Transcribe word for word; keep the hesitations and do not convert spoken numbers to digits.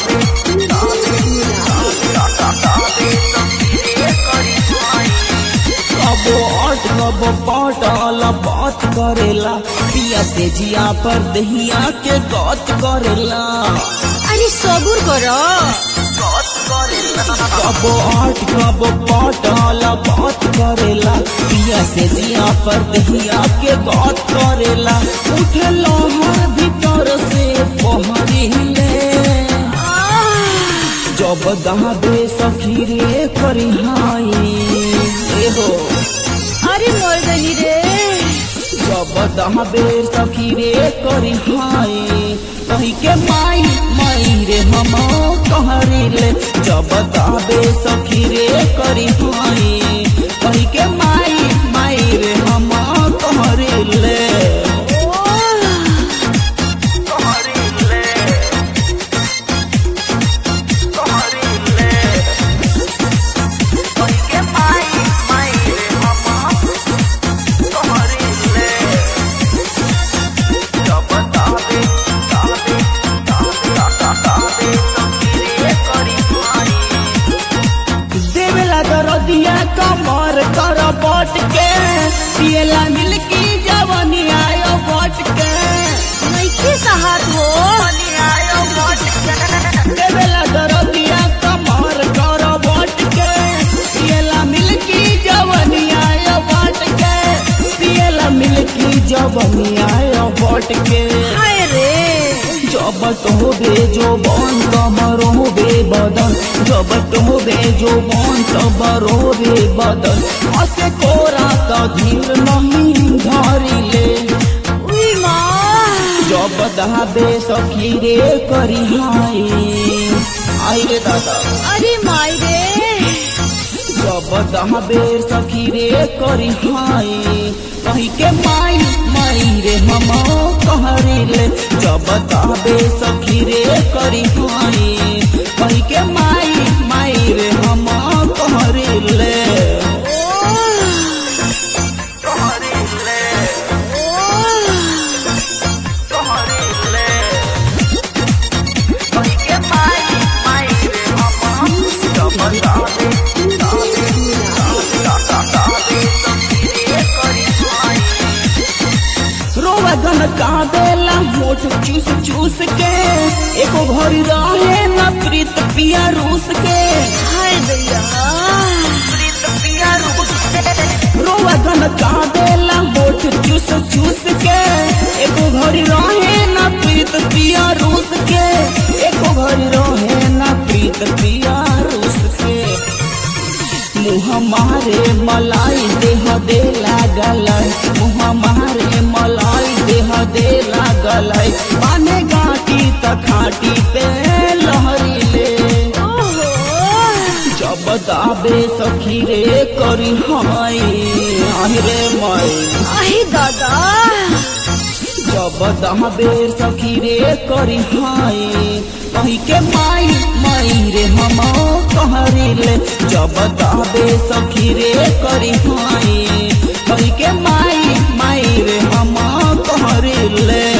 कबो अट कबो पटल बात करेला पिया से जिया पर दहिया के गत करेला। अरे सबूर करो। कबो आठ कबो पटल बात करेला पिया से जिया पर दहिया के गत करेला। उठे लहर भीतर से पहरिले जब दहाबे सखी रे करी हाई हो। अरे मोर गली रे जब दहाबे सखी रे करी हाई कही के माई माई रे हम कहरिले। जब दहाबे सखी रे करी हाई कही के माई माई रे हम कहरिले। दरदिया कमर कर बट के पियला मिलकी जवनी आयो बट के नइखे सहात हो। देवेला दरदिया कमर कर बट के पियला मिलकी जवनी आयो बट के पियला मिलकी जवनी आयो बट के। हाय रे जब तोबे जो बन कमरो बे बदन जब तोबे जो बन तबरो बे बदन असे कोरा तो धीर नहीं धरिले। उई माँ जब दहाबे सखी रे करी हाई आई रे दादा। अरे माई रे जब दहाबे सखी रे करी हाई कही के माई माई रे हम कहरिले। जब दहाबे सखी रे करी हाई कही के माई माई रे हम कहरिले। रोवा गन कादेला होठ चूस चूस के एको घड़ी रहे न प्रीत पिया रूस के। हाय दैया रोवा गन कादेला होठ चूस चूस के एको घड़ी रहे न प्रीत पिया रूस के एको घड़ी रहे न प्रीत पिया रूस के। मुँह मारे मलाई देह दे लागल मुँह मारे मलाई देह दे लागल पाने गाटी त खाटी पे लहरिले। जब दाबे सखी रे करी हाई आई रे माई आई दादा। जब दहाबे सखी रे करी हाई कही के माई माई रे हम कहरिले। जब दहाबे सखी रे करी हाई कही के माई माई रे हम कहरिले।